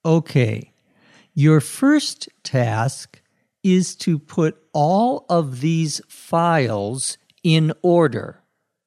Okay, your first task is to put all of these files in order.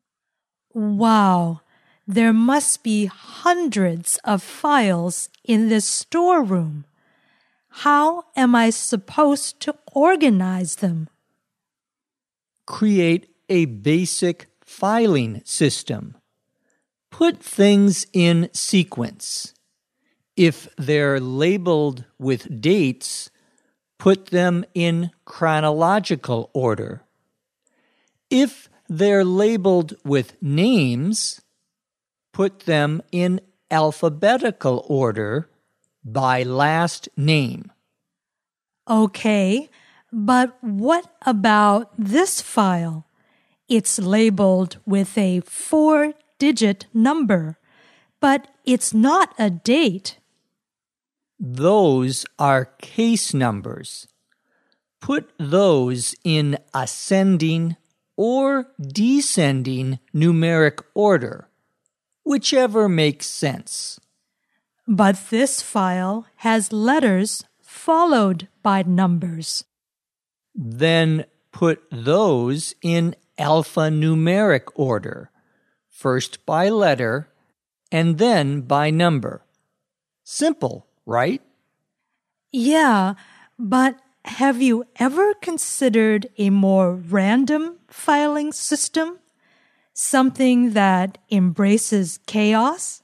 Wow, there must be hundreds of files in this storeroom. How am I supposed to organize them? Create a basic filing system. Put things in sequence. If they're labeled with dates, put them in chronological order. If they're labeled with names, put them in alphabetical order by last name. Okay, but what about this file? It's labeled with a 4-digit number, but it's not a date. Those are case numbers. Put those in ascending or descending numeric order, whichever makes sense. But this file has letters followed by numbers. Then put those in alphanumeric order, first by letter and then by number. Simple, right? Yeah, but have you ever considered a more random filing system? Something that embraces chaos?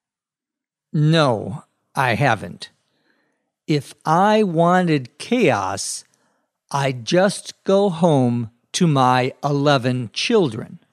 No, I haven't. If I wanted chaos, I'd just go home to my 11 children.